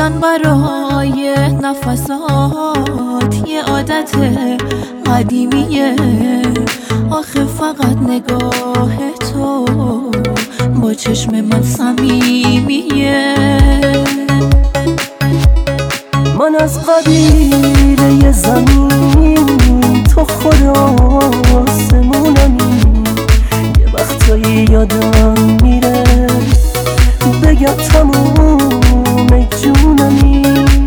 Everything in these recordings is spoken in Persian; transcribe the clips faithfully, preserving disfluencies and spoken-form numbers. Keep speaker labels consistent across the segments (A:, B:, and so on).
A: بودن برای نفسات یه عادت قدیمیه. آخه فقط نگاه تو با چشم من صمیمیه.
B: من از قبیله زمین، تو خود آسمونمی. یه وقتایی یادم میره بگم تموم جونمی.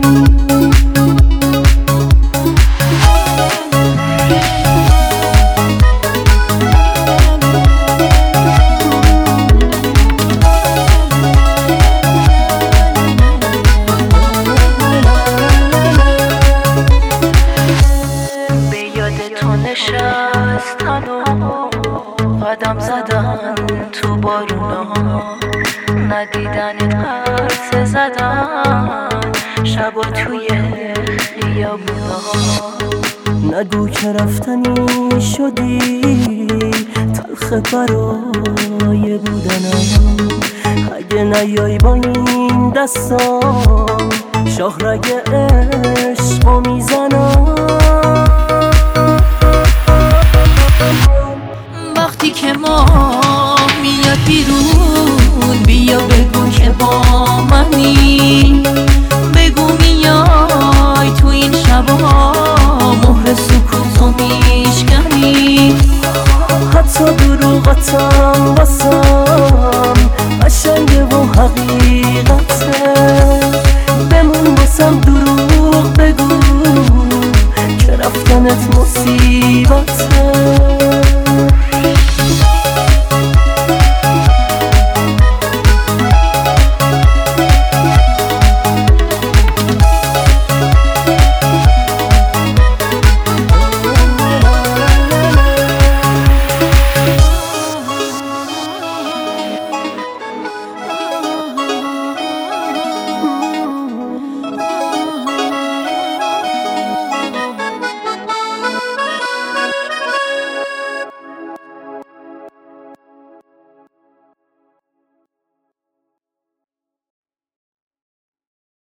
A: نشستن و قدم زدن تو بارونا، ندیدن قرص زدن شبا توی خیابونا.
B: نگو که رفتنی شدی تلخ برای بودنم. اگه نیای با این دستان شاهرگ عشقو میزنم.
A: وقتی که ما میاد بیرون بیا بگو که با منی.